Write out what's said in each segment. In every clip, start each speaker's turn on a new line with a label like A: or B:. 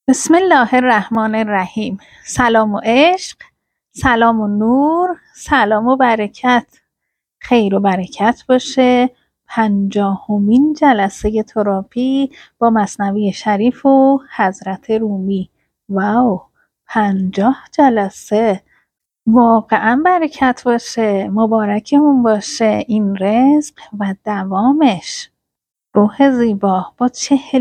A: بسم الله الرحمن الرحیم. سلام و عشق، سلام و نور، سلام و برکت، خیر و برکت باشه. 50مین جلسه تراپی با مثنوی شریف و حضرت رومی. واو، 50 جلسه. واقعا برکت باشه، مبارکمون باشه این رزق و دوامش. روح زیبا، با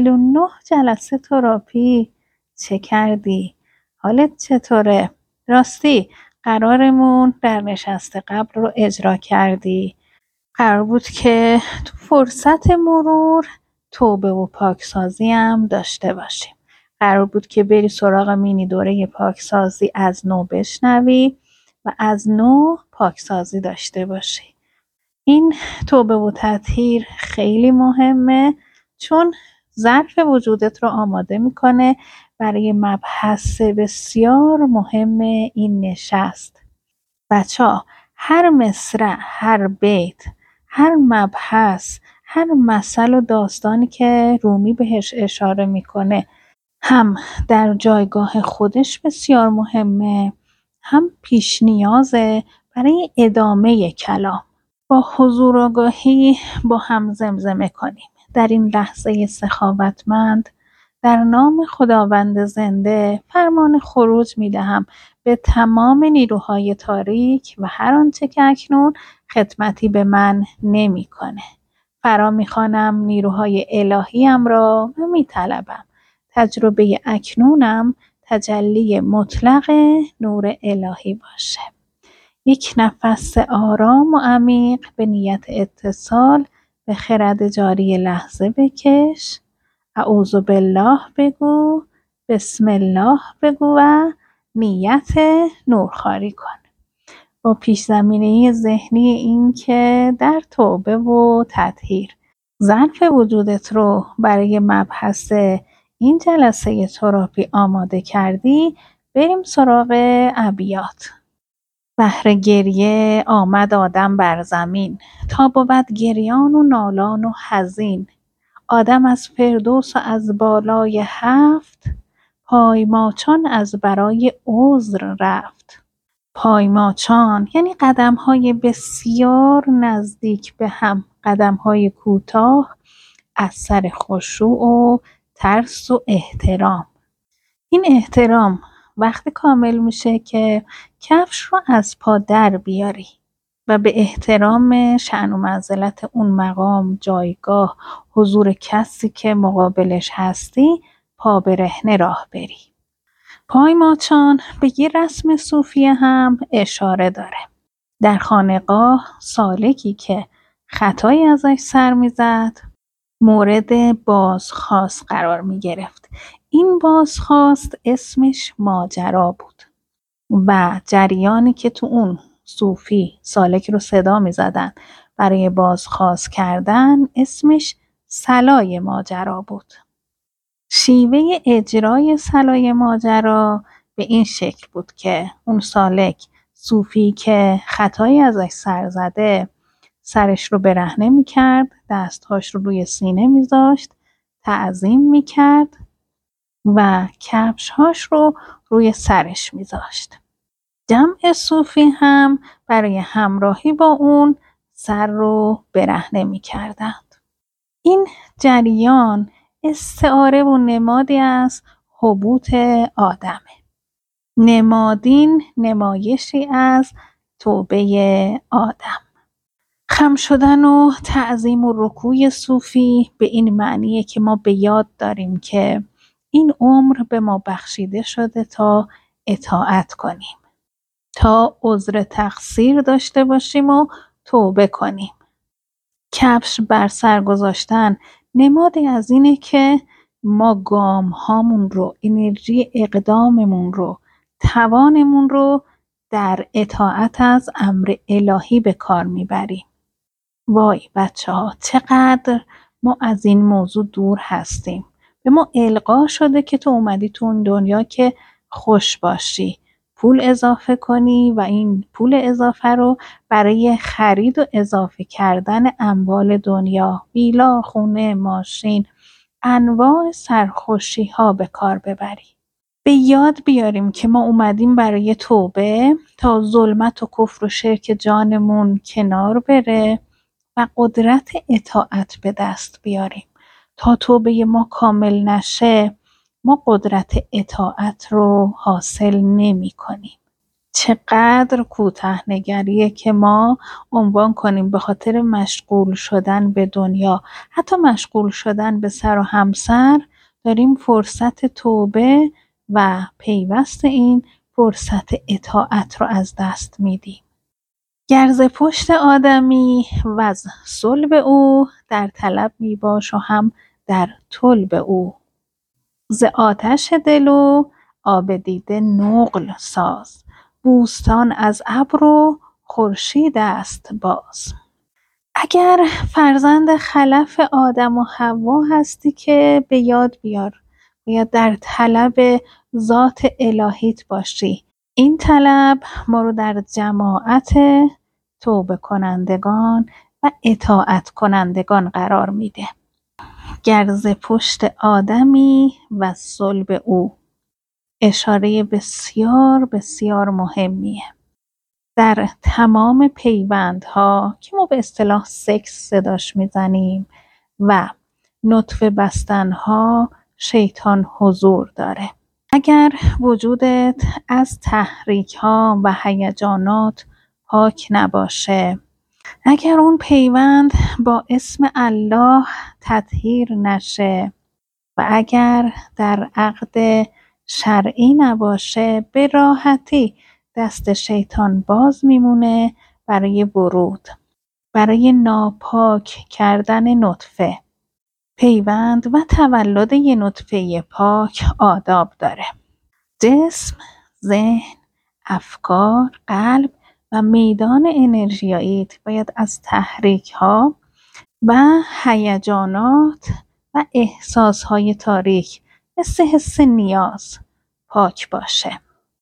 A: 49 جلسه تراپی چه کردی؟ حالت چطوره؟ راستی قرارمون در نشست قبل رو اجرا کردی. قرار بود که تو فرصت مرور توبه و پاکسازی هم داشته باشیم. قرار بود که بری سراغ مینی دوره پاکسازی، از نو بشنوی و از نو پاکسازی داشته باشی. این توبه و تطهیر خیلی مهمه، چون ظرف وجودت رو آماده میکنه برای مبحث بسیار مهم این نشست. بچه‌ها، هر مصرع، هر بیت، هر مبحث، هر مثل و داستانی که رومی بهش اشاره میکنه هم در جایگاه خودش بسیار مهمه، هم پیش نیازه برای ادامه کلام. با حضور آگاهی با هم زمزمه کنیم. در این لحظه سخاوتمند، در نام خداوند زنده فرمان خروج می دهم به تمام نیروهای تاریک و هر آنچه که اکنون خدمتی به من نمی کنه. فرا می خوانم نیروهای الهیم را و می طلبم تجربه اکنونم تجلی مطلق نور الهی باشه. یک نفس آرام و عمیق به نیت اتصال به خرد جاری لحظه بکش. اعوذ بالله بگو، بسم الله بگو و نیت نورخواری کن. با پیش زمینه ذهنی این که در توبه و تطهیر ظرف وجودت رو برای مبحث این جلسه تراپی آماده کردی، بریم سراغ ابیات. بهر گریه آمد آدم بر زمین، تا بود گریان و نالان و حزین. آدم از فردوس و از بالای 7، پایماچان از برای عذر رفت. پایماچان یعنی قدم‌های بسیار نزدیک به هم، قدم‌های کوتاه از سر خشوع و ترس و احترام. این احترام وقتی کامل میشه که کفش رو از پا در بیاری و به احترام شأن و منزلت اون مقام، جایگاه، حضور کسی که مقابلش هستی پا برهنه راه بری. پایماچان به یه رسم صوفی هم اشاره داره. در خانقاه سالکی که خطایی ازش سر میزد مورد بازخواست قرار می گرفت. این بازخواست اسمش ماجرا بود و جریانی که تو اون صوفی سالک رو صدا می زدن برای بازخواست کردن اسمش صلای ماجرا بود. شیوه اجرای صلای ماجرا به این شکل بود که اون سالک، صوفی که خطایی ازش سر زده، سرش رو برهنه میکرد، دستهاش رو روی سینه میذاشت، تعظیم میکرد و کفشهاش رو روی سرش میذاشت. جمع صوفی هم برای همراهی با اون سر رو برهنه میکردند. این جریان استعاره و نمادی از هبوط آدمه. نمادین نمایشی از توبه آدم. خم شدن و تعظیم و رکوع صوفی به این معنیه که ما به یاد داریم که این عمر به ما بخشیده شده تا اطاعت کنیم، تا عذر تقصیر داشته باشیم و توبه کنیم. کفش بر سر گذاشتن نمادی از اینه که ما گام هامون رو، انرژی اقداممون رو، توانمون رو در اطاعت از امر الهی به کار میبریم. وای بچه ها، چقدر ما از این موضوع دور هستیم. به ما القا شده که تو اومدی تو اون دنیا که خوش باشی، پول اضافه کنی و این پول اضافه رو برای خرید و اضافه کردن اموال دنیا، ویلا، خونه، ماشین، انواع سرخوشی ها به کار ببری. به یاد بیاریم که ما اومدیم برای توبه تا ظلمت و کفر و شرک جانمون کنار بره و قدرت اطاعت به دست بیاریم. تا توبه ما کامل نشه ما قدرت اطاعت رو حاصل نمی کنیم. چقدر کوتاه نگریه که ما عنوان کنیم به خاطر مشغول شدن به دنیا، حتی مشغول شدن به سر و همسر، داریم فرصت توبه و پیوست این فرصت اطاعت رو از دست میدیم. گر ز پشت آدمی و از صلب او، در طلب می باش و هم در طلب او. ز آتش دل و آب دیده نقل ساز، بوستان از ابر و خورشید است باز. اگر فرزند خلف آدم و حوا هستی که به یاد بیار، یا در طلب ذات الهیت باشی. این طلب ما رو در جماعت توبه کنندگان و اطاعت کنندگان قرار میده. گر ز پشت آدمی و صلب او، اشاره بسیار بسیار مهمیه. در تمام پیوندها که ما به اصطلاح سکس صداش میزنیم و نطفه بستنها شیطان حضور داره. اگر وجودت از تحریک ها و هیجانات پاک نباشه، اگر اون پیوند با اسم الله تطهیر نشه و اگر در عقد شرعی نباشه، به راحتی دست شیطان باز میمونه برای ورود، برای ناپاک کردن نطفه. پیوند و تولد یه نطفه پاک آداب داره. جسم، ذهن، افکار، قلب و میدان انرژیاییت باید از تحریک ها و هیجانات و احساس های تاریک مثل حس نیاز پاک باشه.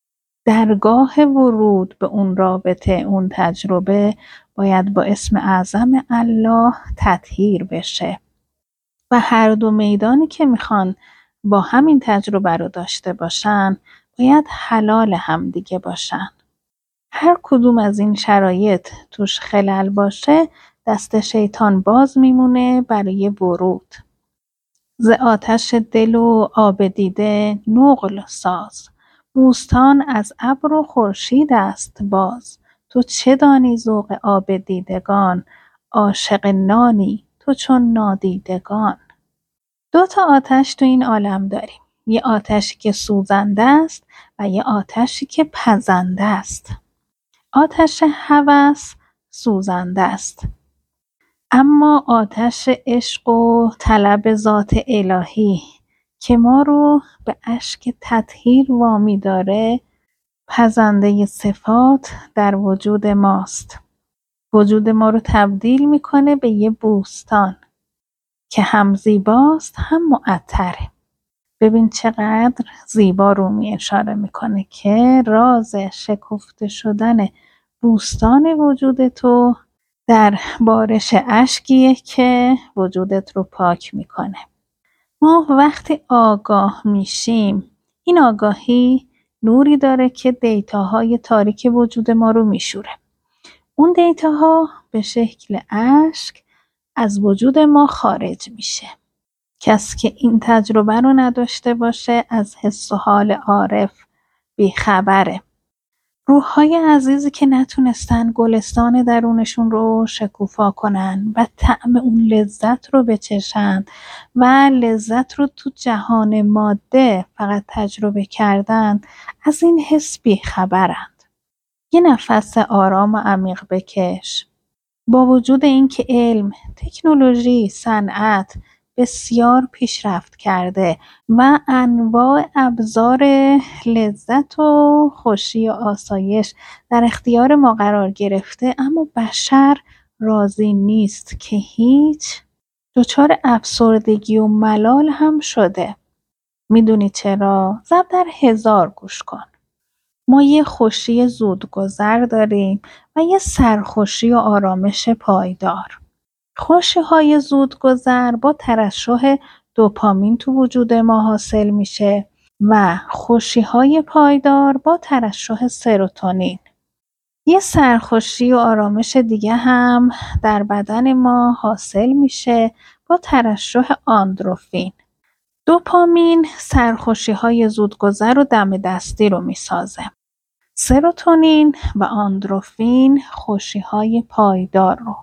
A: درگاه ورود به اون رابطه، اون تجربه باید با اسم اعظم الله تطهیر بشه و هر دو میدانی که میخوان با همین تجربه رو داشته باشن باید حلال هم دیگه باشن. هر کدوم از این شرایط توش خلل باشه، دست شیطان باز میمونه برای ورود. ز آتش دل و آب دیده نقل ساز، بوستان از ابر و خورشید است باز. تو چه دانی ذوق آب دیدگان، عاشق نانی تو چون نادیدگان. 2 آتش تو این عالم داریم. یه آتشی که سوزنده است و یه آتشی که پزنده است. آتش هوس سوزنده است، اما آتش عشق و طلب ذات الهی که ما رو به اشک تطهیر وامی داره، پزنده صفات در وجود ماست. وجود ما رو تبدیل میکنه به یه بوستان که هم زیباست هم معطره. ببین چقدر زیبا رومی اشاره میکنه که راز شکفته شدن بوستان وجود تو در بارش اشکیه که وجودت رو پاک میکنه. ما وقتی آگاه میشیم، این آگاهی نوری داره که دیتاهای تاریک وجود ما رو میشوره. اون دیتاها به شکل اشک از وجود ما خارج میشه. کسی که این تجربه رو نداشته باشه از حس و حال عارف بیخبره. روح‌های عزیزی که نتونستن گلستان درونشون رو شکوفا کنن و طعم اون لذت رو بچشن و لذت رو تو جهان ماده فقط تجربه کردن، از این حس بیخبرند. یه نفس آرام و عمیق بکش. با وجود اینکه علم، تکنولوژی، صنعت بسیار پیشرفت کرده و انواع ابزار لذت و خوشی و آسایش در اختیار ما قرار گرفته، اما بشر راضی نیست که هیچ، دچار افسردگی و ملال هم شده. میدونی چرا؟ ضرب در 1000 گوش کن. ما یه خوشی زودگذر داریم و یه سرخوشی و آرامش پایدار. خوشی‌های زودگذر با ترشح دوپامین تو وجود ما حاصل میشه و خوشی‌های پایدار با ترشح سروتونین. یه سرخوشی و آرامش دیگه هم در بدن ما حاصل میشه با ترشح آندروفین. دوپامین سرخوشی‌های زودگذر و دم دستی رو میسازه. سروتونین و آندروفین خوشی‌های پایدار رو.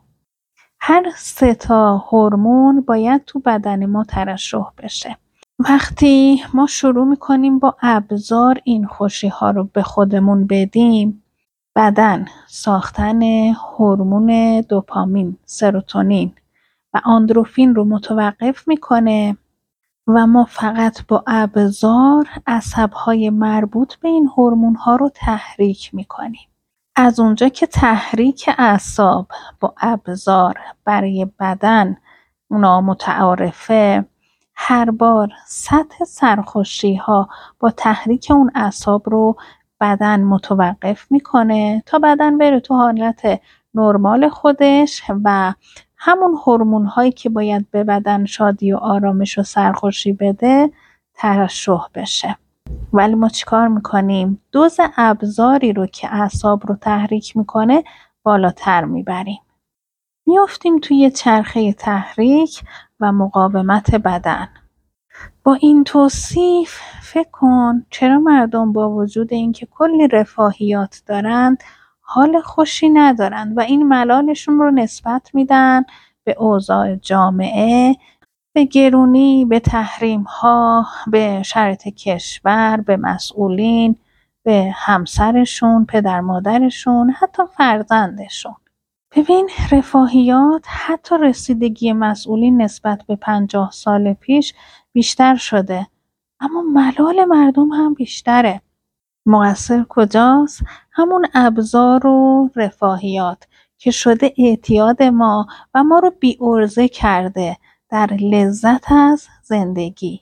A: هر سه تا هورمون باید تو بدن ما ترشح بشه. وقتی ما شروع میکنیم با ابزار این خوشی‌ها رو به خودمون بدیم، بدن ساختن هورمون دوپامین، سروتونین و آندروفین رو متوقف میکنه و ما فقط با ابزار عصب‌های مربوط به این هورمون‌ها رو تحریک می‌کنیم. از اونجا که تحریک اعصاب با ابزار برای بدن اونا متعارفه، هر بار سطح سرخوشی‌ها با تحریک اون اعصاب رو بدن متوقف میکنه تا بدن بره تو حالت نرمال خودش و همون هورمون هایی که باید به بدن شادی و آرامش و سرخوشی بده ترشح بشه. ولی ما چیکار میکنیم؟ دوز ابزاری رو که اعصاب رو تحریک میکنه بالاتر میبریم. میافتیم توی چرخه تحریک و مقاومت بدن. با این توصیف فکر کن چرا مردم با وجود اینکه کلی رفاهیات دارند حال خوشی ندارند و این ملالشون رو نسبت میدن به اوضاع جامعه، به گرونی، به تحریم‌ها، به شرایط کشور، به مسئولین، به همسرشون، پدر مادرشون، حتی فرزندشون. ببین رفاهیات حتی رسیدگی مسئولین نسبت به 50 سال پیش بیشتر شده، اما ملال مردم هم بیشتره. مقصر کجاست؟ همون ابزار و رفاهیات که شده اعتیاد ما و ما رو بی‌عرضه کرده در لذت از زندگی.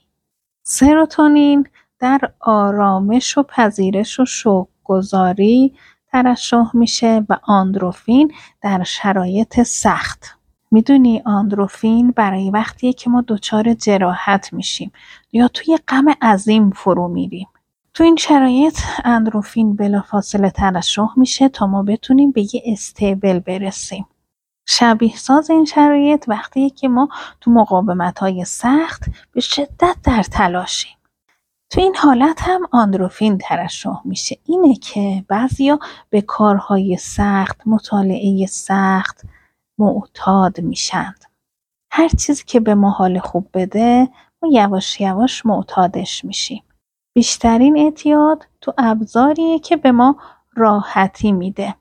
A: سروتونین در آرامش و پذیرش و شوق‌گذاری ترشح میشه و آندروفین در شرایط سخت. میدونی آندروفین برای وقتیه که ما دچار جراحت میشیم یا توی غم عظیم فرو میریم. تو این شرایط اندروفین بلافاصله ترشح میشه تا ما بتونیم به یه استیبل برسیم. شبیه ساز این شرایط وقتیه که ما تو مقاومت‌های سخت به شدت در تلاشیم. تو این حالت هم آندروفین ترشح میشه. اینه که بعضیا به کارهای سخت، مطالعه سخت معتاد میشند. هر چیزی که به ما حال خوب بده ما یواش یواش معتادش میشیم. بیشترین اعتیاد تو ابزاریه که به ما راحتی میده،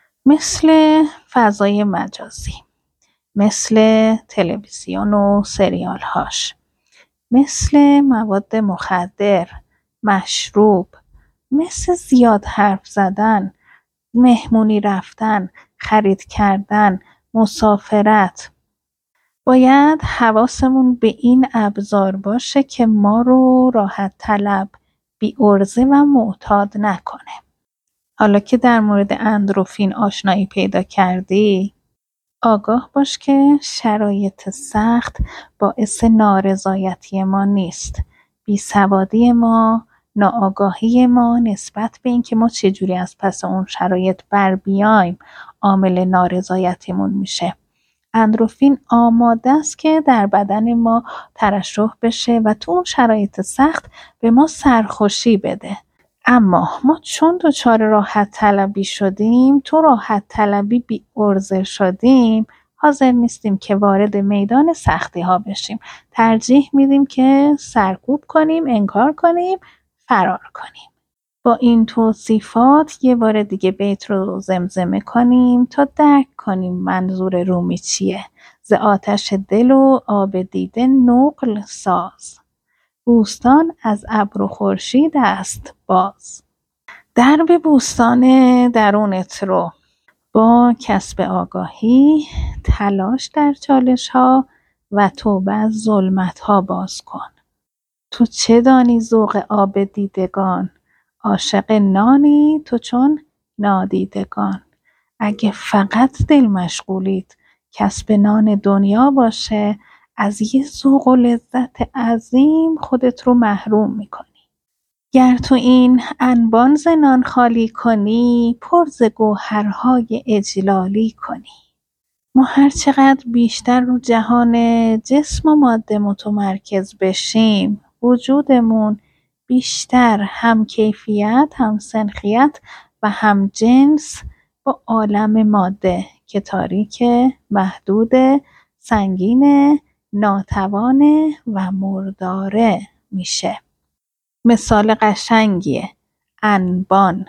A: مثل فضای مجازی، مثل تلویزیون و سریال هاش، مثل مواد مخدر، مشروب، مثل زیاد حرف زدن، مهمونی رفتن، خرید کردن، مسافرت. باید حواسمون به این ابزار باشه که ما رو راحت طلب، بی‌عرضه و معتاد نکنه. حالا که در مورد اندروفین آشنایی پیدا کردی، آگاه باش که شرایط سخت باعث نارضایتی ما نیست. بیسوادی ما، ناآگاهی ما نسبت به اینکه ما چجوری از پس اون شرایط بر بیایم عامل نارضایتیمون میشه. اندروفین آماده است که در بدن ما ترشح بشه و تو اون شرایط سخت به ما سرخوشی بده. اما ما چون دچار راحت طلبی شدیم، تو راحت طلبی بی ارزه شدیم، حاضر نیستیم که وارد میدان سختی ها بشیم. ترجیح میدیم که سرکوب کنیم، انکار کنیم، فرار کنیم. با این توصیفات یه بار دیگه بیت رو زمزمه کنیم تا درک کنیم منظور رومی چیه. ز آتش دل و آب دیده نقل ساز، بوستان از ابر و خورشید است باز. درب بوستان درونت رو با کسب آگاهی، تلاش در چالش ها و توبه از ظلمت ها باز کن. تو چه دانی ذوق آب دیدگان، عاشق نانی تو چون نادیدگان. اگه فقط دل مشغولید کسب نان دنیا باشه، از یه ذوق و لذت عظیم خودت رو محروم میکنی. گر تو این انبان ز نان خالی کنی، پر ز گوهرهای اجلالی کنی. ما هر چقدر بیشتر رو جهان جسم و ماده متمرکز بشیم، وجودمون بیشتر هم کیفیت، هم سنخیت و هم جنس با عالم ماده که تاریکه، محدود، سنگین، ناتوانه و مرداره میشه. مثال قشنگیه انبان.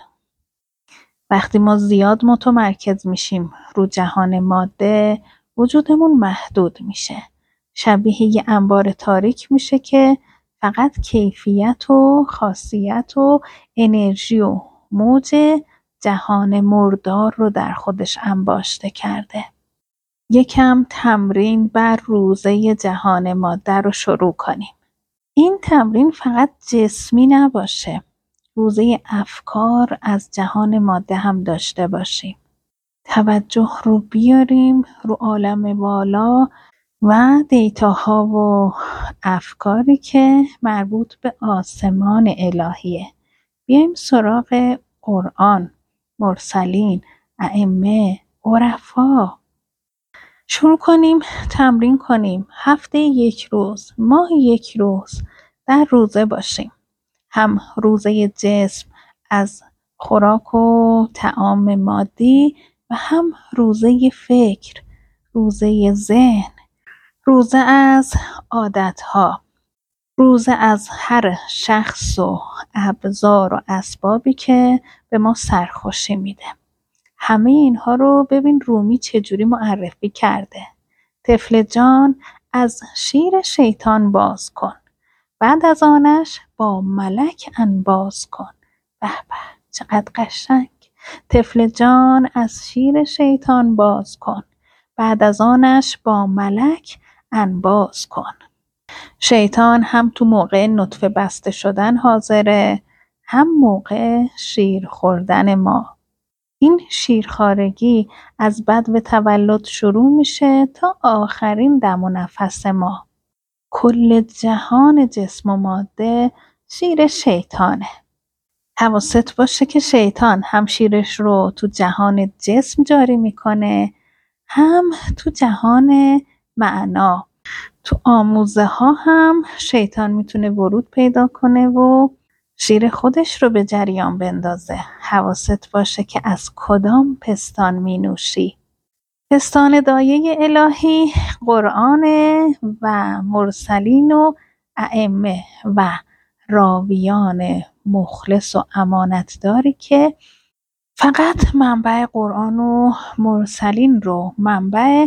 A: وقتی ما زیاد متمرکز میشیم رو جهان ماده، وجودمون محدود میشه. شبیه یه انبار تاریک میشه که فقط کیفیت و خاصیت و انرژی و موج جهان مردار رو در خودش انباشته کرده. یکم تمرین بر روزه جهان ماده رو شروع کنیم. این تمرین فقط جسمی نباشه. روزه افکار از جهان ماده هم داشته باشیم. توجه رو بیاریم رو عالم بالا و دیتاها و افکاری که مربوط به آسمان الهیه. بیایم سراغ قرآن، مرسلین، ائمه، عرفا. شروع کنیم تمرین کنیم. هفته یک روز، ماه یک روز در روزه باشیم. هم روزه جسم از خوراک و طعام مادی و هم روزه فکر، روزه ذهن، روزه از عادتها، روزه از هر شخص و ابزار و اسبابی که به ما سرخوشی میده. همه اینها رو ببین رومی چجوری معرفی کرده. طفل جان از شیر شیطان باز کن، بعد از آنش با ملک انباز کن. به به چقدر قشنگ. طفل جان از شیر شیطان باز کن، بعد از آنش با ملک انباز کن. شیطان هم تو موقع نطفه بسته شدن حاضره، هم موقع شیر خوردن ما. این شیرخوارگی از بدو تولد شروع میشه تا آخرین دم و نفس ما. کل جهان جسم و ماده شیر شیطانه. حواست باشه که شیطان هم شیرش رو تو جهان جسم جاری میکنه، هم تو جهان معنا. تو آموزه ها هم شیطان میتونه ورود پیدا کنه و شیر خودش رو به جریان بندازه. حواست باشه که از کدام پستان می نوشی. پستان دایه الهی قرآن و مرسلین و ائمه و راویان مخلص و امانتداری که فقط منبع قرآن و مرسلین رو منبع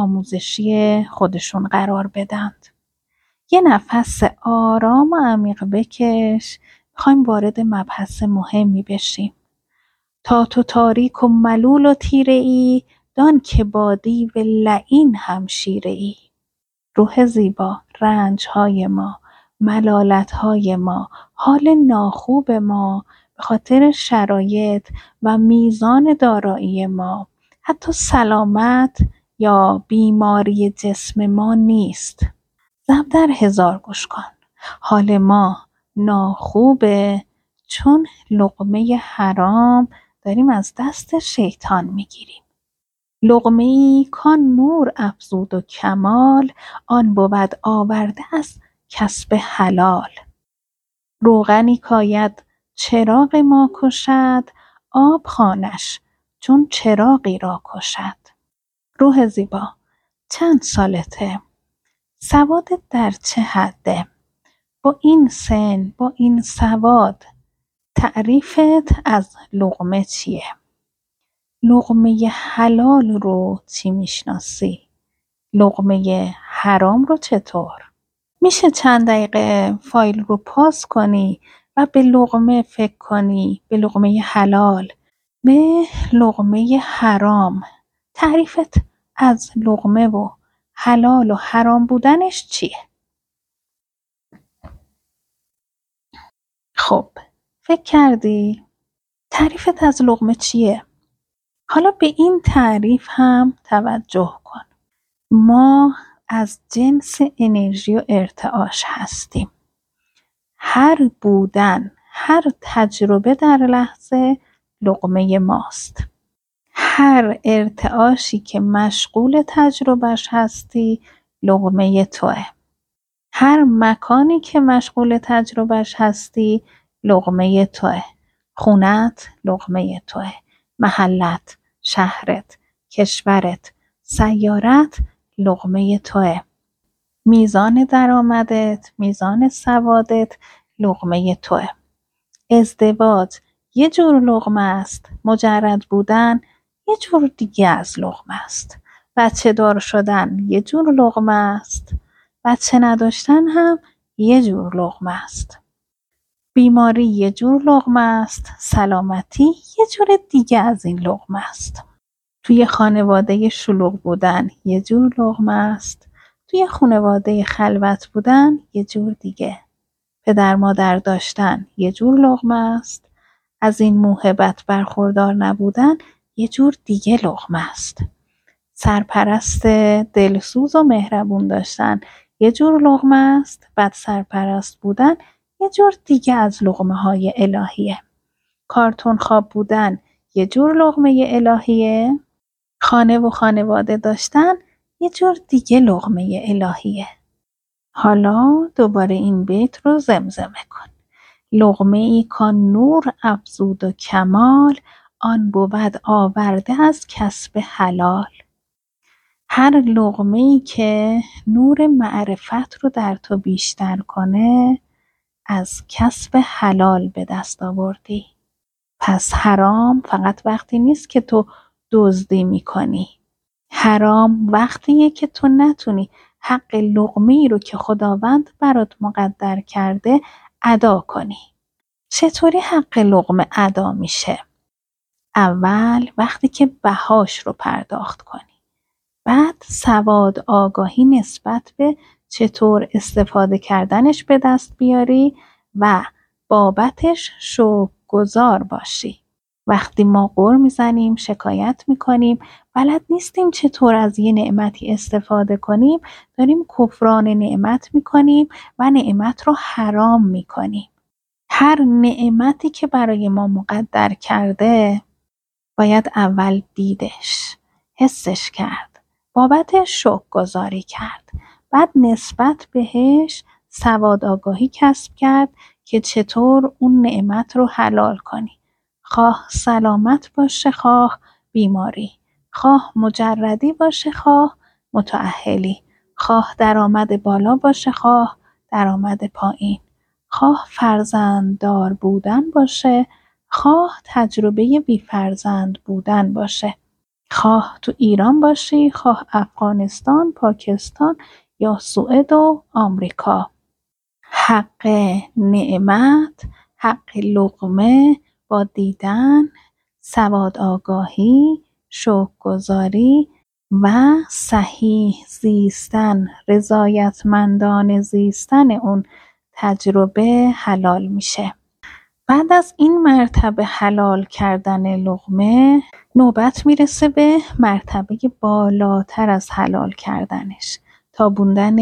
A: آموزشی خودشون قرار بدند. یه نفس آرام و عمیق بکش. میخوایم وارد مبحث مهمی بشیم. تا تو تاریک و ملول و تیره ای، دان که با دیو لعین همشیره ای. روح زیبا، رنجهای ما، ملالتهای ما، حال ناخوب ما به خاطر شرایط و میزان دارایی ما، حتی سلامت یا بیماری جسم ما نیست. ضرب در 1000 گوش کن. حال ما ناخوبه چون لقمه حرام داریم از دست شیطان میگیریم. لقمه ای کان نور افزود و کمال، آن بود آورده از کسب حلال. روغنی کاید چراغ ما کشد، آب خوانش چون چراغی را کشد. روح زیبا، چند سالته؟ سوادت در چه حده؟ با این سن، با این سواد، تعریفت از لقمه چیه؟ لقمه حلال رو چی میشناسی؟ لقمه حرام رو چطور؟ میشه چند دقیقه فایل رو پاس کنی و به لقمه فکر کنی، به لقمه حلال، به لقمه حرام. تعریفت از لقمه و حلال و حرام بودنش چیه؟ خب فکر کردی؟ تعریفت از لقمه چیه؟ حالا به این تعریف هم توجه کن. ما از جنس انرژی و ارتعاش هستیم. هر بودن، هر تجربه در لحظه لقمه ماست. هر ارتعاشی که مشغول تجربهش هستی لقمه توه. هر مکانی که مشغول تجربهش هستی لقمه توه. خونت لقمه توه. محلت، شهرت، کشورت، سیارت لقمه توه. میزان درآمدت، میزان سوادت لقمه توه. ازدواج یه جور لقمه است، مجرد بودن یه جور دیگه از لقمه است. بچه دار شدن یه جور لقمه است، بچه نداشتن هم یه جور لقمه است. بیماری یه جور لقمه است، سلامتی یه جور دیگه از این لقمه است. توی خانواده شلوغ بودن یه جور لقمه است، توی خانواده خلوت بودن یه جور دیگه. پدر مادر داشتن یه جور لقمه است، از این موهبت برخوردار نبودن یه جور دیگه لقمه است. سرپرست دلسوز و مهربون داشتن یه جور لقمه است، بد سرپرست بودن یه جور دیگه از لقمه های الهیه. کارتون خواب بودن یه جور لقمه الهیه، خانه و خانواده داشتن یه جور دیگه لقمه الهیه. حالا دوباره این بیت رو زمزمه کن. لقمه ای کان نور افزود و کمال، آن بود آورده از کسب حلال. هر لقمه ای که نور معرفت رو در تو بیشتر کنه از کسب حلال به دست آوردی. پس حرام فقط وقتی نیست که تو دزدی میکنی. حرام وقتیه که تو نتونی حق لقمه‌ای رو که خداوند برات مقدر کرده ادا کنی. چطوری حق لقمه ادا میشه؟ اول وقتی که بهاش رو پرداخت کنی. بعد سواد آگاهی نسبت به چطور استفاده کردنش به دست بیاری و بابتش شکرگزار باشی. وقتی ما غر میزنیم، شکایت میکنیم، بلد نیستیم چطور از یه نعمتی استفاده کنیم، داریم کفران نعمت میکنیم و نعمت رو حرام میکنیم. هر نعمتی که برای ما مقدر کرده باید اول دیدش، حسش کرد، بابتش شکرگزاری کرد، بعد نسبت بهش سواد آگاهی کسب کرد که چطور اون نعمت رو حلال کنی. خواه سلامت باشه، خواه بیماری، خواه مجردی باشه، خواه متأهلی، خواه درآمد بالا باشه، خواه درآمد پایین، خواه فرزنددار بودن باشه، خواه تجربه بی فرزند بودن باشه، خواه تو ایران باشی، خواه افغانستان، پاکستان یا سوئد و آمریکا. حق نعمت، حق لقمه با دیدن، سواد آگاهی، شکرگزاری و صحیح زیستن، رضایتمندانه زیستن اون تجربه حلال میشه. بعد از این مرتبه حلال کردن لقمه نوبت میرسه به مرتبه بالاتر از حلال کردنش، تابوندن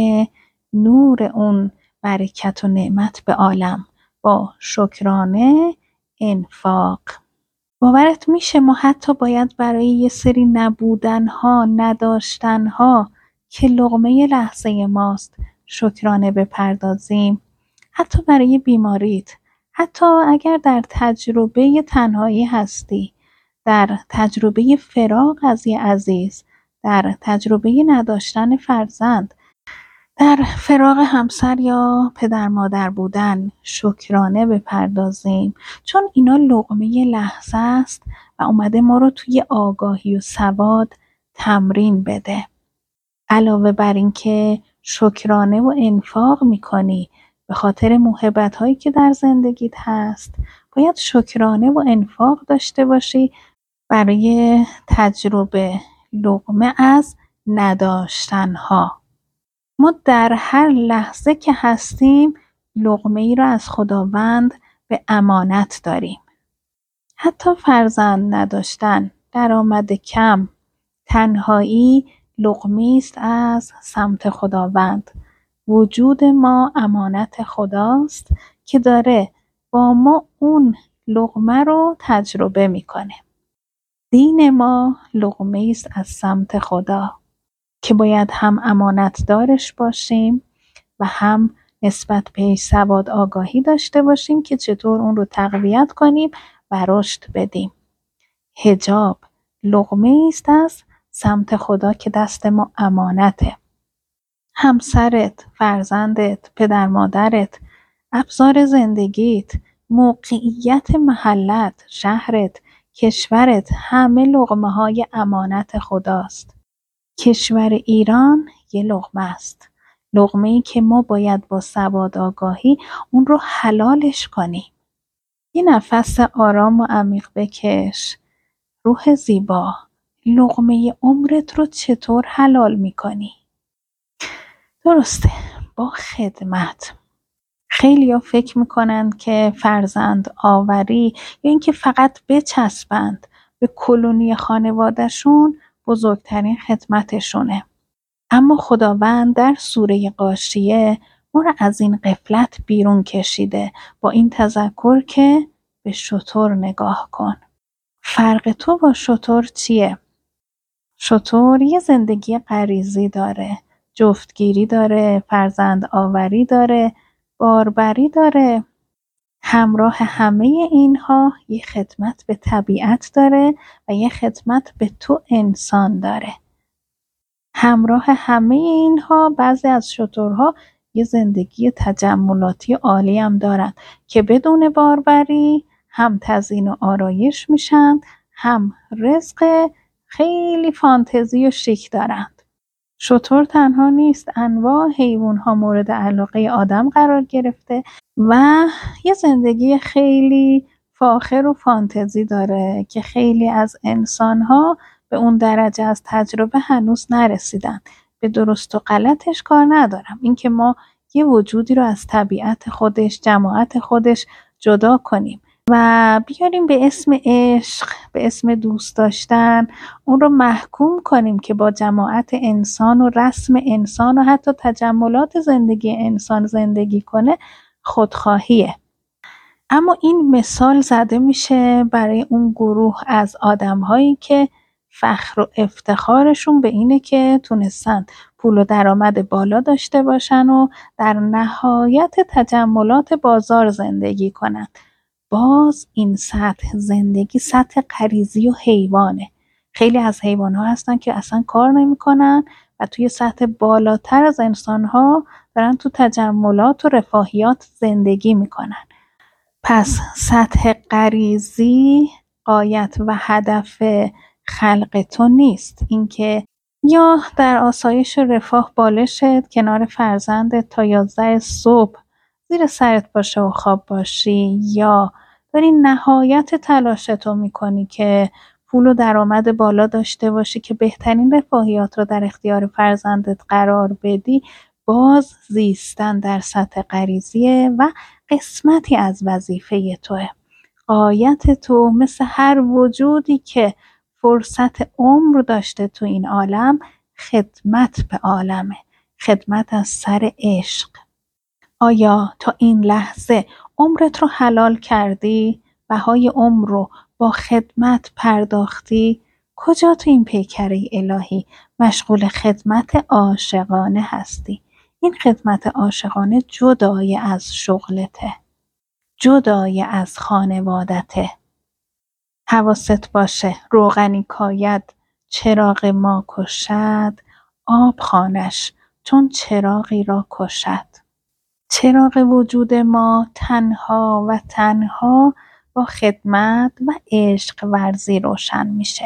A: نور اون برکت و نعمت به عالم با شکرانه انفاق. باورت میشه ما حتی باید برای یه سری نبودنها، نداشتنها که لقمه لحظه ماست شکرانه بپردازیم؟ حتی برای بیماریت، حتی اگر در تجربه تنهایی هستی، در تجربه فراق از یه عزیز، در تجربه نداشتن فرزند، در فراق همسر یا پدر مادر بودن شکرانه بپردازیم، چون اینا لقمه لحظه است و اومده ما رو توی آگاهی و سواد تمرین بده. علاوه بر این که شکرانه و انفاق میکنی به خاطر موهبت هایی که در زندگیت هست، باید شکرانه و انفاق داشته باشی برای تجربه لقمه از نداشتن ها. ما در هر لحظه که هستیم لقمه ای را از خداوند به امانت داریم. حتی فرزند نداشتن، درآمد کم، تنهایی لقمه‌ای است از سمت خداوند. وجود ما امانت خداست که داره با ما اون لقمه رو تجربه میکنه. دین ما لقمه است از سمت خدا که باید هم امانت دارش باشیم و هم نسبت بهش سواد آگاهی داشته باشیم که چطور اون رو تقویت کنیم و رشد بدیم. حجاب لقمه است از سمت خدا که دست ما امانته. همسرت، فرزندت، پدر مادرت، ابزار زندگیت، موقعیت محلت، شهرت، کشورت، همه لقمه های امانت خداست. کشور ایران یه لقمه است. لقمه ای که ما باید با سواد آگاهی اون رو حلالش کنیم. یه نفس آرام و عمیق بکش. روح زیبا، لقمه عمرت رو چطور حلال میکنی؟ درسته، با خدمت. خیلیا فکر میکنند که فرزند آوری یا اینکه فقط بچسبند به کلونی خانوادهشون بزرگترین خدمتشونه. اما خداوند در سوره غاشیه ما را از این غفلت بیرون کشیده با این تذکر که به شتر نگاه کن. فرق تو با شتر چیه؟ شتر یه زندگی غریزی داره، جفتگیری داره، فرزند آوری داره، باربری داره. همراه همه اینها یه خدمت به طبیعت داره و یه خدمت به تو انسان داره. همراه همه اینها بعضی از شترها یه زندگی تجملاتی عالی هم دارن که بدون باربری هم تزیین و آرایش میشن، هم رزق خیلی فانتزی و شیک دارند. شتر تنها نیست، انواع حیوانها مورد علاقه آدم قرار گرفته و یه زندگی خیلی فاخر و فانتزی داره که خیلی از انسانها به اون درجه از تجربه هنوز نرسیدن. به درست و غلطش کار ندارم، اینکه ما یه وجودی رو از طبیعت خودش، جماعت خودش جدا کنیم و بیاریم به اسم عشق، به اسم دوست داشتن اون رو محکوم کنیم که با جماعت انسان و رسم انسان و حتی تجملات زندگی انسان زندگی کنه، خودخواهیه. اما این مثال زده میشه برای اون گروه از آدم‌هایی که فخر و افتخارشون به اینه که تونستن پول و درآمد بالا داشته باشن و در نهایت تجملات بازار زندگی کنن. باز این سطح زندگی سطح غریزی و حیوانه. خیلی از حیوان‌ها هستن که اصلا کار نمی‌کنن و توی سطح بالاتر از انسان‌ها دارن تو تجملات و رفاهیات زندگی می‌کنن. پس سطح غریزی غایت و هدف خلق تو نیست. اینکه یا در آسایش و رفاه بالشت کنار فرزندت تا 11 صبح زیر سرت باشه و خواب باشی، یا داری نهایت تلاشتو میکنی که پول و درآمد بالا داشته باشی که بهترین رفاهیات رو در اختیار فرزندت قرار بدی. باز زیستن در سطح غریزیه و قسمتی از وظیفه توه. غایت تو مثل هر وجودی که فرصت عمر داشته تو این عالم، خدمت به عالمه، خدمت از سر عشق. آیا تا این لحظه عمرت رو حلال کردی؟ بهای عمر رو با خدمت پرداختی؟ کجا تو این پیکره الهی مشغول خدمت عاشقانه هستی؟ این خدمت عاشقانه جدای از شغلته، جدای از خانوادته. حواست باشه روغنی کاید چراغ ما کشد، آب خوانش چون چراغی را کشد. چراغ وجود ما تنها و تنها با خدمت و عشق ورزی روشن میشه.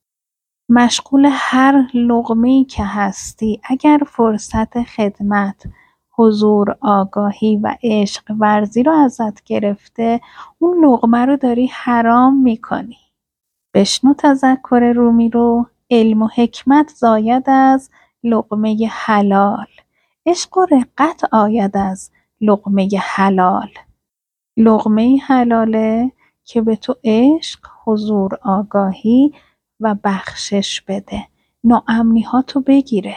A: مشغول هر لقمه‌ای که هستی، اگر فرصت خدمت، حضور، آگاهی و عشق ورزی رو ازت گرفته، اون لقمه رو داری حرام میکنی. بشنو تذکر رومی رو. علم و حکمت زاید از لقمه حلال، عشق و رقت آید از لقمه حلال. لقمه حلاله که به تو عشق، حضور، آگاهی و بخشش بده. ناامنی‌هاتو بگیره،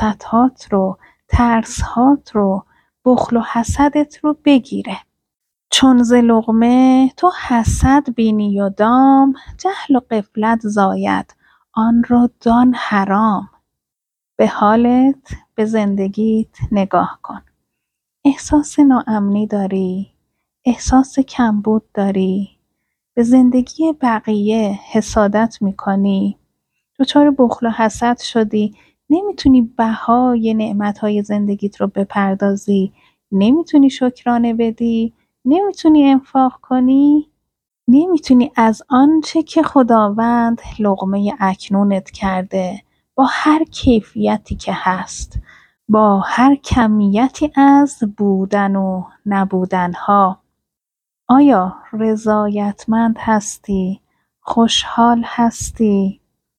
A: خساست‌هات رو، ترس‌هات رو، بخل و حسدت رو بگیره. چون ز لقمه تو حسد بینی و دام، جهل و غفلت زاید آن را دان حرام. به حالت، به زندگیت نگاه کن. احساس ناامنی داری؟ احساس کمبود داری؟ به زندگی بقیه حسادت میکنی؟ دچار بخل و حسد شدی؟ نمیتونی بهای نعمتهای زندگیت رو بپردازی؟ نمیتونی شکرانه بدی؟ نمیتونی انفاق کنی؟ نمیتونی از آنچه که خداوند لقمه اکنونت کرده با هر کیفیتی که هست، با هر کمیتی از بودن و نبودنها، آیا رضایتمند هستی؟ خوشحال هستی؟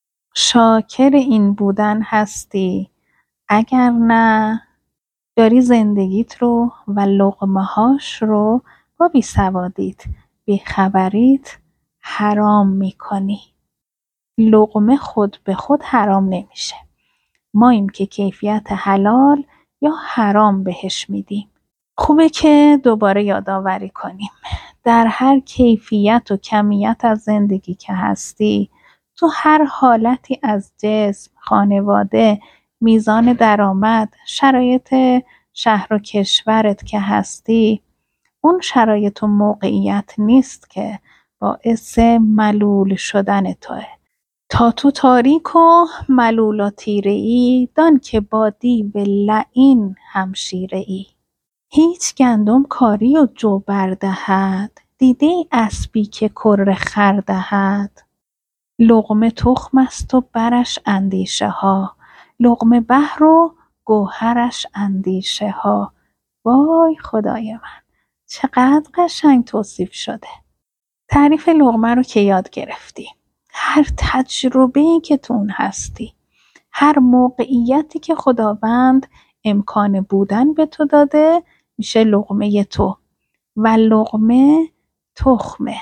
A: شاکر این بودن هستی؟ اگر نه، داری زندگیت رو و لقمه‌هاش رو با بیسوادیت، بیخبریت حرام میکنی. لقمه خود به خود حرام نمیشه. ماییم که کیفیت حلال یا حرام بهش میدیم. خوبه که دوباره یادآوری کنیم. در هر کیفیت و کمیت از زندگی که هستی، تو هر حالتی از جسم، خانواده، میزان درآمد، شرایط شهر و کشورت که هستی، اون شرایط و موقعیت نیست که باعث ملول شدن توه. تا تو تاریک و ملول و تیره ای، دان که با دیو لعین همشیره ای. هیچ گندم کاری و جو بردهد، دیده ای اسبی که کره خر دهد. لقمه تخم است و برش اندیشه ها، لقمه بحر و گوهرش اندیشه ها. وای خدای من، چقدر قشنگ توصیف شده. تعریف لقمه رو که یاد گرفتی، هر تجربه‌ای که تو اون هستی، هر موقعیتی که خداوند امکان بودن به تو داده، میشه لقمه تو. و لقمه تخمه،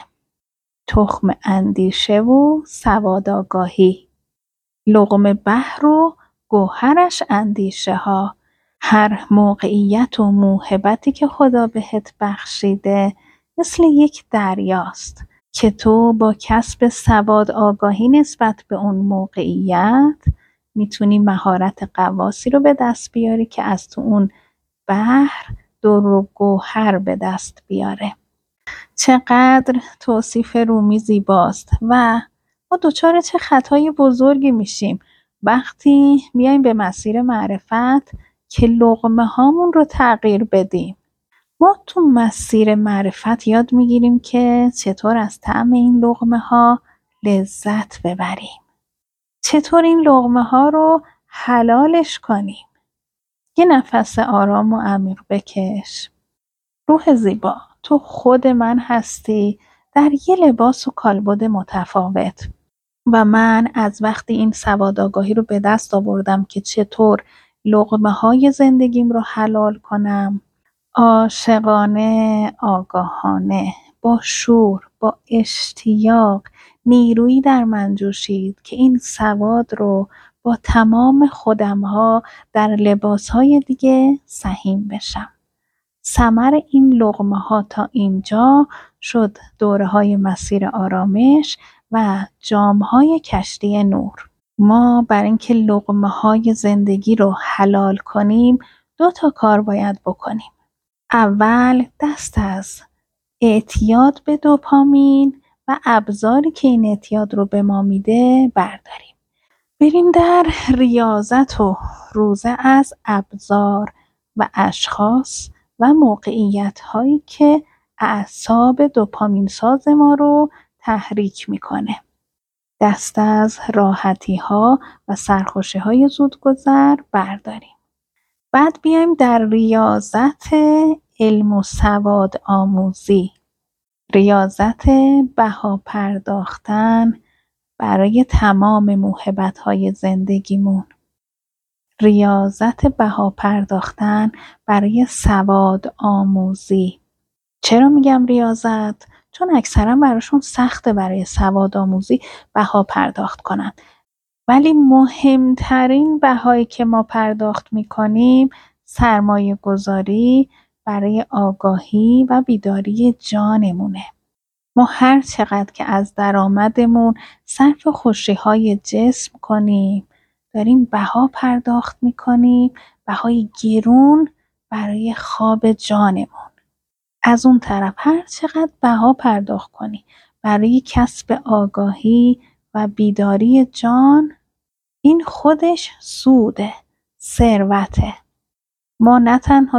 A: تخم اندیشه و سواد آگاهی. لقمه بحر و گوهرش اندیشه ها. هر موقعیت و موهبتی که خدا بهت بخشیده مثل یک دریاست که تو با کسب سواد آگاهی نسبت به اون موقعیت میتونی مهارت غواصی رو به دست بیاری که از تو اون بحر در و گوهر به دست بیاره. چقدر توصیف رومی زیباست و ما دچار چه خطای بزرگی میشیم وقتی میایم به مسیر معرفت که لقمه هامون رو تغییر بدیم. ما تو مسیر معرفت یاد میگیریم که چطور از طعم این لقمه ها لذت ببریم. چطور این لقمه ها رو حلالش کنیم. یه نفس آرام و عمیق بکش. روح زیبا، تو خود من هستی در یه لباس و کالبد متفاوت و من از وقتی این سواد آگاهی رو به دست آوردم که چطور لقمه های زندگیم رو حلال کنم، عاشقانه، آگاهانه، با شور، با اشتیاق، نیرویی در من جوشید که این سواد رو با تمام خودمها در لباسهای دیگه سهیم بشم. ثمر این لقمه ها تا اینجا شد دوره های مسیر آرامش و جام های کشتی نور. ما برای اینکه لقمه های زندگی رو حلال کنیم 2 کار باید بکنیم. اول دست از اعتیاد به دوپامین و ابزاری که این اعتیاد رو به ما میده برداریم. بریم در ریاضت و روزه از ابزار و اشخاص و موقعیت هایی که اعصاب دوپامین ساز ما رو تحریک میکنه. دست از راحتی ها و سرخوشی های زودگذر برداریم. بعد بیایم در ریاضت علم و سواد آموزی، ریاضت بها پرداختن برای تمام موهبت‌های زندگیمون، ریاضت بها پرداختن برای سواد آموزی. چرا میگم ریاضت؟ چون اکثرا براشون سخته برای سواد آموزی بها پرداخت کنن. ولی مهمترین بهایی که ما پرداخت میکنیم سرمایه گذاری برای آگاهی و بیداری جانمونه. ما هر چقدر که از درآمدمون صرف خوشی‌های جسم کنیم، داریم بها پرداخت میکنیم، بهای گرون برای خواب جانمون. از اون طرف هر چقدر بها پرداخت کنی برای کسب آگاهی و بیداری جان، این خودش سوده، ثروته. ما نه تنها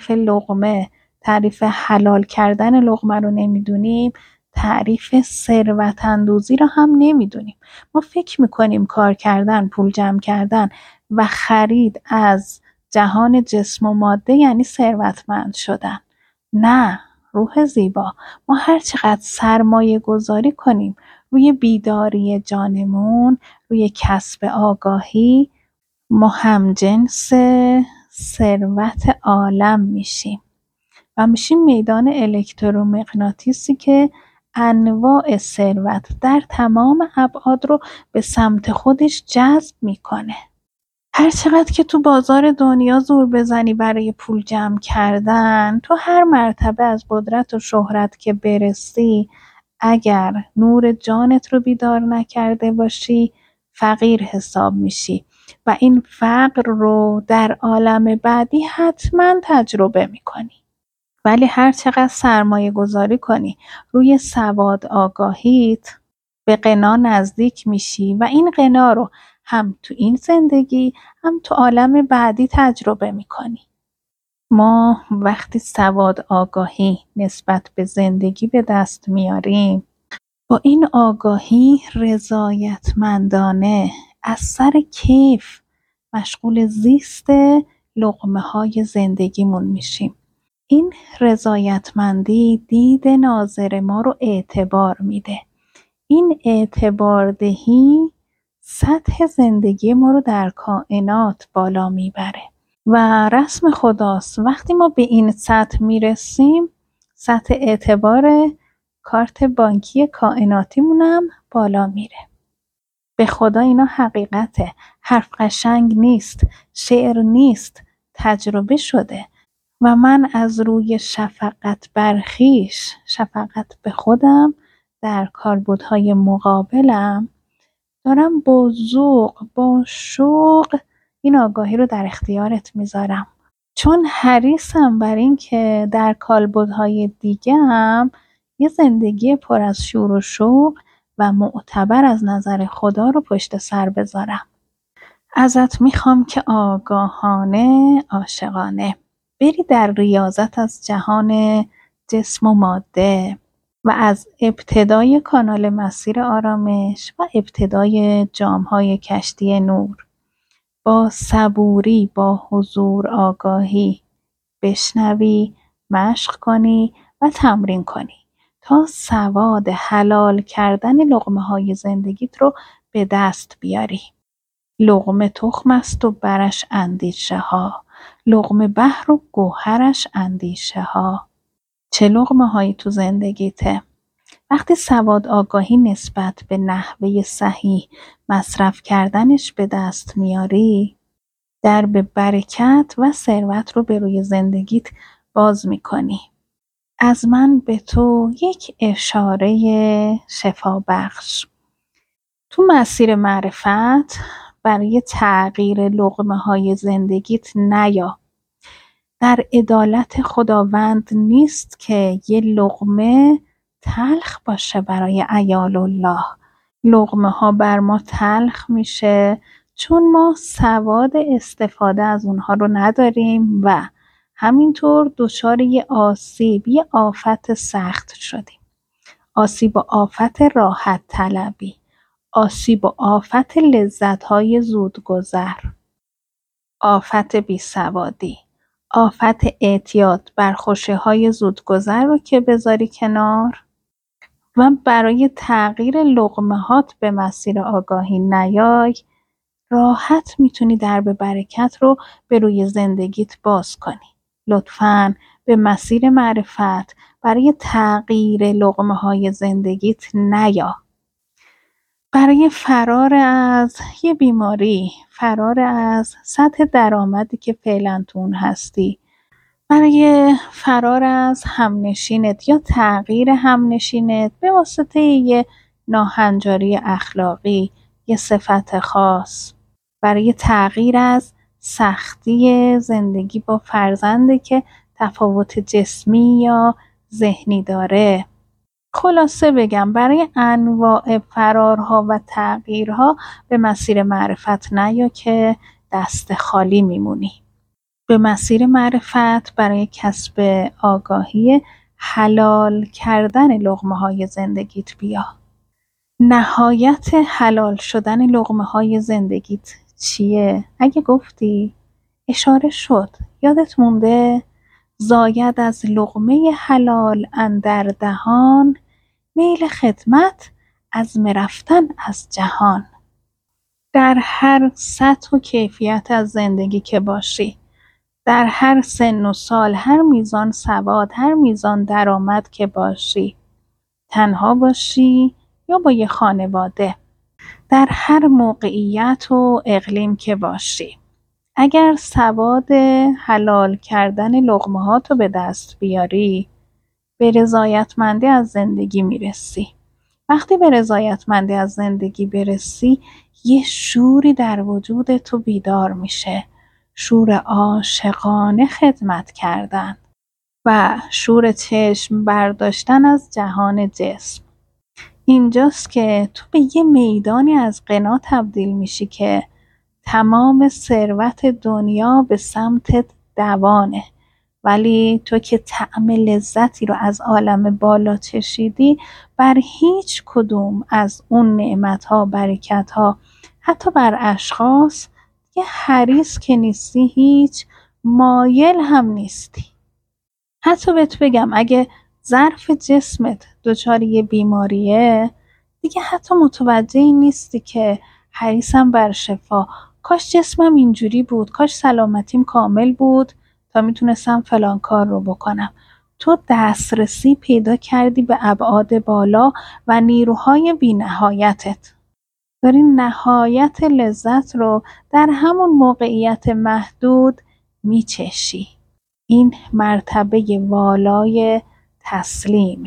A: تعریف حلال کردن لقمه رو نمیدونیم، تعریف ثروت اندوزی رو هم نمیدونیم. ما فکر میکنیم کار کردن، پول جمع کردن و خرید از جهان جسم و ماده یعنی ثروتمند شدن. نه روح زیبا، ما هر چقدر سرمایه گذاری کنیم روی بیداری جانمون، روی کسب آگاهی، ما همجنس ثروت عالم میشیم و میشیم میدان الکترومغناطیسی که انواع ثروت در تمام ابعاد رو به سمت خودش جذب میکنه. هر چقدر که تو بازار دنیا زور بزنی برای پول جمع کردن، تو هر مرتبه از قدرت و شهرت که برسی، اگر نور جانت رو بیدار نکرده باشی، فقیر حساب میشی و این فقر رو در عالم بعدی حتما تجربه میکنی. ولی هر چقدر سرمایه گذاری کنی روی سواد آگاهیت، به غنا نزدیک میشی و این غنا رو هم تو این زندگی هم تو عالم بعدی تجربه میکنی. ما وقتی سواد آگاهی نسبت به زندگی به دست میاریم، با این آگاهی رضایتمندانه از سر کیف مشغول زیست لقمه‌های زندگیمون میشیم. این رضایتمندی دید ناظر ما رو اعتبار میده. این اعتباردهی سطح زندگی ما رو در کائنات بالا میبره و رسم خداست وقتی ما به این سطح میرسیم، سطح اعتبار کارت بانکی کائناتیمونم بالا میره. به خدا اینا حقیقته، حرف قشنگ نیست، شعر نیست، تجربه شده و من از روی شفقت برخیش، شفقت به خودم در کاربردهای مقابلم، دارم با ذوق، با شوق این آگاهی رو در اختیارت میذارم. چون حریصم بر این که در کالبدهای دیگه هم یه زندگی پر از شور و شوق و معتبر از نظر خدا رو پشت سر بذارم. ازت میخوام که آگاهانه، عاشقانه بری در ریاضت از جهان جسم و ماده و از ابتدای کانال مسیر آرامش و ابتدای جامهای کشتی نور با صبوری، با حضور آگاهی بشنوی، مشق کنی و تمرین کنی تا سواد حلال کردن لقمه‌های زندگیت رو به دست بیاری. لقمه تخم است و برش اندیشه ها، لقمه بحر و گوهرش اندیشه ها. چه لقمه هایی تو زندگیته؟ وقتی سواد آگاهی نسبت به نحوه صحیح مصرف کردنش به دست میاری، درب برکت و ثروت رو به روی زندگیت باز میکنی. از من به تو یک اشاره شفا بخش. تو مسیر معرفت برای تغییر لقمه‌های زندگیت نیا. در عدالت خداوند نیست که یه لقمه تلخ باشه برای عیال الله. لقمه ها بر ما تلخ میشه چون ما سواد استفاده از اونها رو نداریم و همینطور دچار یه آسیب، یه آفت سخت شدیم. آسیب و آفت راحت طلبی، آسیب و آفت لذت‌های زودگذر، آفت بیسوادی، آفت اعتیاد بر خوشی‌های زودگذر رو که بذاری کنار و برای تغییر لقمه‌هات به مسیر آگاهی نیای، راحت میتونی درب برکت رو به روی زندگیت باز کنی. لطفاً به مسیر معرفت برای تغییر لقمه‌های زندگیت نیا. برای فرار از یه بیماری، فرار از سطح درآمدی که فعلا تو اون هستی برای فرار از همنشینت یا تغییر همنشینت به واسطه یه ناهنجاری اخلاقی، یه صفت خاص، برای تغییر از سختی زندگی با فرزنده که تفاوت جسمی یا ذهنی داره. خلاصه بگم برای انواع فرارها و تغییرها به مسیر معرفت نیا که دست خالی میمونی. به مسیر معرفت برای کسب آگاهی حلال کردن لقمه‌های زندگیت بیا. نهایت حلال شدن لقمه‌های زندگیت چیه؟ اگه گفتی اشاره شد، یادت مونده؟ زاید از لقمه حلال اندر دهان، میل خدمت عزم رفتن از جهان. در هر سطح و کیفیت از زندگی که باشی، در هر سن و سال، هر میزان سواد، هر میزان درآمد که باشی، تنها باشی یا با یه خانواده، در هر موقعیت و اقلیم که باشی، اگر سواد حلال کردن لقمه‌هاتو به دست بیاری، به رضایتمندی از زندگی میرسی. وقتی به رضایتمندی از زندگی برسی، یه شوری در وجود تو بیدار میشه، شور عاشقانه خدمت کردن و شور چشم برداشتن از جهان جسم. اینجاست که تو به یه میدانی از غنا تبدیل میشی که تمام ثروت دنیا به سمتت دوانه، ولی تو که طعم لذتی رو از عالم بالا چشیدی، بر هیچ کدوم از اون نعمت‌ها، برکت‌ها، حتی بر اشخاص یه حریص که نیستی، هیچ مایل هم نیستی. حتی بهت بگم اگه ظرف جسمت دچار یه بیماریه، دیگه حتی متوجه این نیستی که حریصم بر شفا، کاش جسمم اینجوری بود، کاش سلامتیم کامل بود تا میتونستم فلان کار رو بکنم. تو دسترسی پیدا کردی به ابعاد بالا و نیروهای بی نهایتت. داری نهایت لذت رو در همون موقعیت محدود میچشی. این مرتبه والای تسلیمه.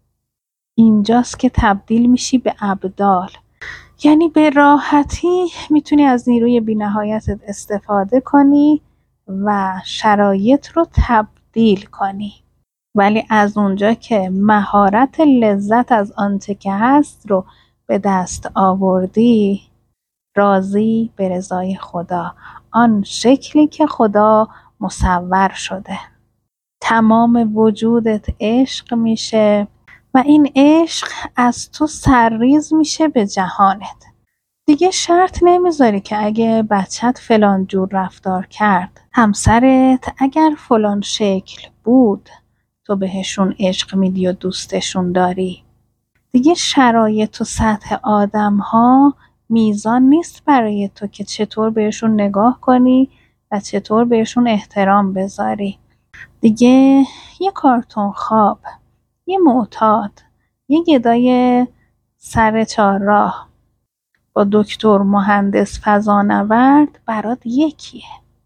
A: اینجاست که تبدیل میشی به ابدال، یعنی به راحتی میتونی از نیروی بی‌نهایتت استفاده کنی و شرایط رو تبدیل کنی. ولی از اونجا که مهارت لذت از آنچه که هست رو به دست آوردی، راضی به رضای خدا، آن شکلی که خدا مصور شده. تمام وجودت عشق میشه و این عشق از تو سرریز میشه به جهانت. دیگه شرط نمیذاری که اگه بچت فلان جور رفتار کرد، همسرت اگر فلان شکل بود، تو بهشون عشق میدی و دوستشون داری. دیگه شرایط و سطح آدم ها میزان نیست برای تو که چطور بهشون نگاه کنی و چطور بهشون احترام بذاری. دیگه یه کارتون خواب، یه معتاد، یه گدای سر چهارراه با دکتر، مهندس، فضانورد برات یکیه.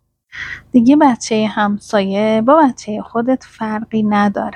A: دیگه بچه همسایه با بچه خودت فرقی نداره.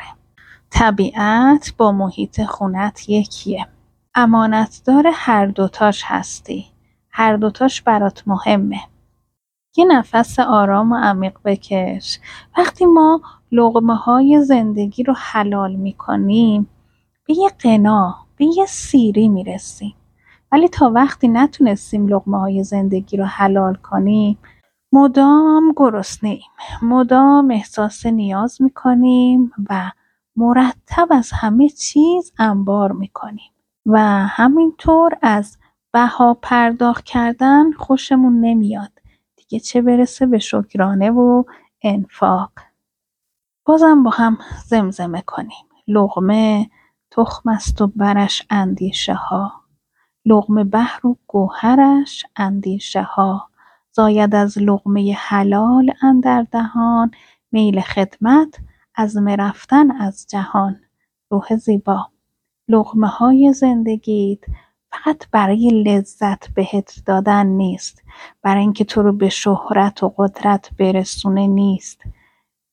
A: طبیعت با محیط خونت یکیه. امانتدار هر دوتاش هستی. هر دوتاش برات مهمه. یه نفس آرام و عمیق بکش. وقتی ما لقمه‌های زندگی رو حلال می‌کنیم، به یه غنا، به یه سیری میرسیم. ولی تا وقتی نتونستیم لقمه‌های زندگی رو حلال کنیم، مدام گرسنه‌ایم، مدام احساس نیاز می‌کنیم و مرتب از همه چیز انبار می‌کنیم و همینطور از بها پرداخت کردن خوشمون نمیاد. دیگه چه برسه به شکرانه و انفاق. بازم با هم زمزمه کنیم. لقمه تخم است و برش اندیشه ها، لقمه بحر و گوهرش اندیشه ها، زاید از لقمه حلال اندر دهان، میل خدمت عزم رفتن از جهان. روح زیبا، لقمه های زندگیت فقط برای لذت بهت دادن نیست، برای اینکه تو رو به شهرت و قدرت برسونه نیست.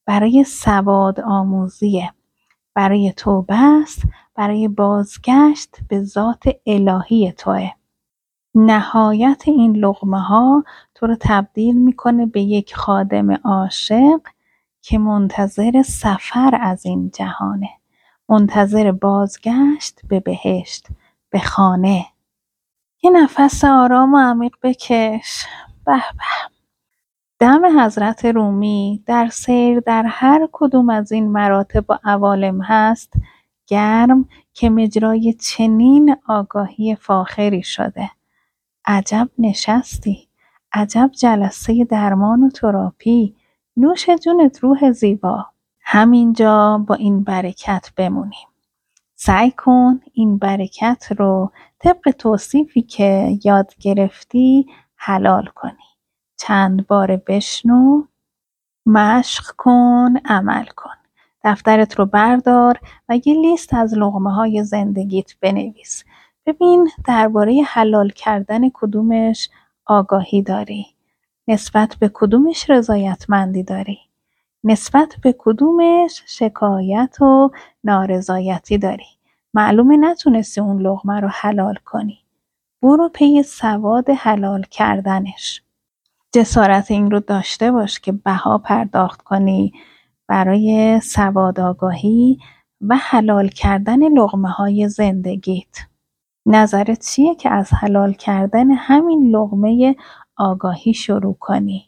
A: برای سواد آموزیه، برای توبه است، برای بازگشت به ذات الهی توه. نهایت این لقمه ها تو رو تبدیل میکنه به یک خادم عاشق که منتظر سفر از این جهانه، منتظر بازگشت به بهشت، به خانه. یه نفس آرام و عمیق بکش. به به. دم حضرت رومی در سیر در هر کدوم از این مراتب و عوالم هست گرم که مجرای چنین آگاهی فاخری شده. عجب نشستی، عجب جلسه درمان و تراپی. نوش جونت روح زیبا. همینجا با این برکت بمونیم. سعی کن این برکت رو طبق توصیفی که یاد گرفتی حلال کنی. چند بار بشنو، مشق کن، عمل کن. دفترت رو بردار و یه لیست از لقمه‌های زندگیت بنویس. ببین درباره حلال کردن کدومش آگاهی داری، نسبت به کدومش رضایتمندی داری، نسبت به کدومش شکایت و نارضایتی داری. معلومه نتونستی اون لقمه رو حلال کنی. برو پی سواد حلال کردنش. جسارت این رو داشته باش که بها پرداخت کنی برای سواد آگاهی و حلال کردن لقمه‌های زندگیت. نظرت چیه که از حلال کردن همین لقمه آگاهی شروع کنی؟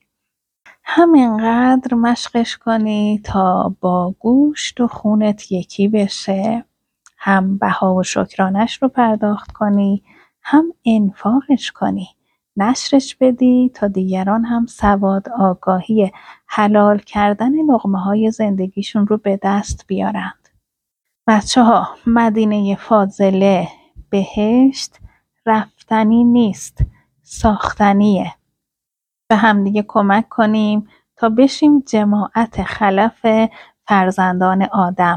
A: همینقدر مشقش کنی تا با گوشت و خونت یکی بشه، هم بها و شکرانش رو پرداخت کنی، هم انفاقش کنی، نشرش بدی تا دیگران هم سواد آگاهی حلال کردن لقمه‌های زندگیشون رو به دست بیارند. بچه‌ها، مدینه فاضله، بهشت رفتنی نیست، ساختنیه. به همدیگه کمک کنیم تا بشیم جماعت خلف فرزندان آدم.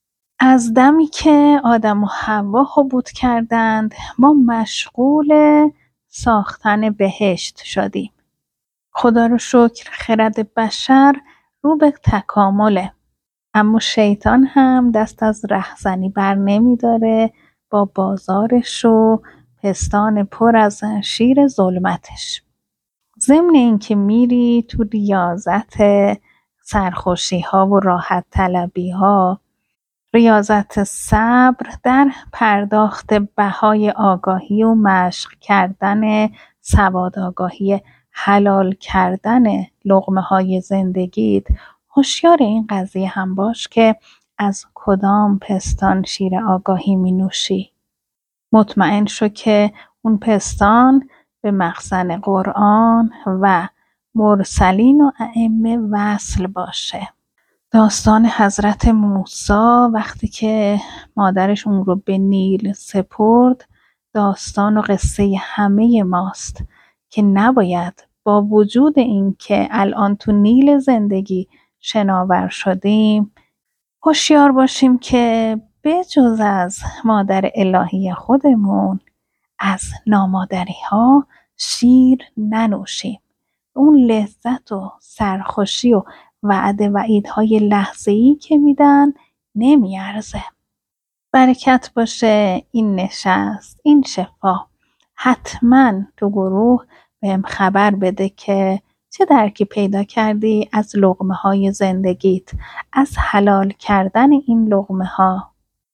A: از دمی که آدم و حوا حبوط کردند ما مشغول ساختن بهشت شدیم. خدا رو شکر خرد بشر رو به تکامله، اما شیطان هم دست از رهزنی بر نمی داره با بازارش و پستان پر از شیر ظلمتش. ضمن اینکه میری تو ریاضت سرخوشی ها و راحت طلبی ها، ریاضت صبر در پرداخت بهای آگاهی و مشق کردن سواد آگاهی حلال کردن لقمه های زندگیت، هوشیار این قضیه هم باش که از کدام پستان شیر آگاهی می نوشی. مطمئن شو که اون پستان به مخزن قرآن و مرسلین و ائمه وصل باشه. داستان حضرت موسی وقتی که مادرش اون رو به نیل سپرد داستان و قصه همه ماست که نباید با وجود این که الان تو نیل زندگی شناور شدیم هوشیار باشیم که به جز از مادر الهی خودمون از نامادری ها شیر ننوشیم. اون لذت و سرخوشی و وعده وعیدهای لحظه‌ای که میدن نمیارزه. برکت باشه این نشست، این شفا. حتما تو گروه بهم خبر بده که چه درکی پیدا کردی از لقمه های زندگیت، از حلال کردن این لقمه ها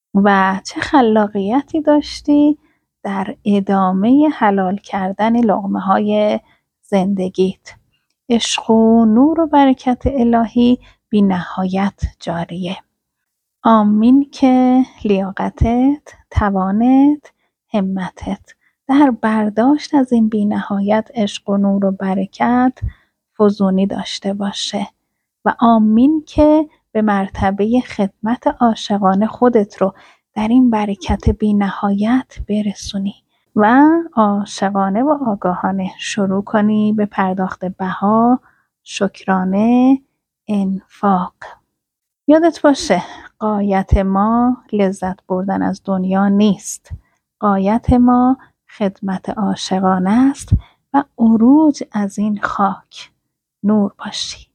A: و چه خلاقیتی داشتی در ادامه حلال کردن لقمه های زندگیت. عشق و نور و برکت الهی بی نهایت جاریه. آمین که لیاقتت، توانت، همتت در برداشت از این بی نهایت عشق و نور و برکت فزونی داشته باشه و آمین که به مرتبه خدمت عاشقانه خودت رو در این برکت بی نهایت برسونی و عاشقانه و آگاهانه شروع کنی به پرداخت بها، شکرانه، انفاق. یادت باشه غایت ما لذت بردن از دنیا نیست. غایت ما خدمت عاشقانه است و عروج از این خاک. نور باشی.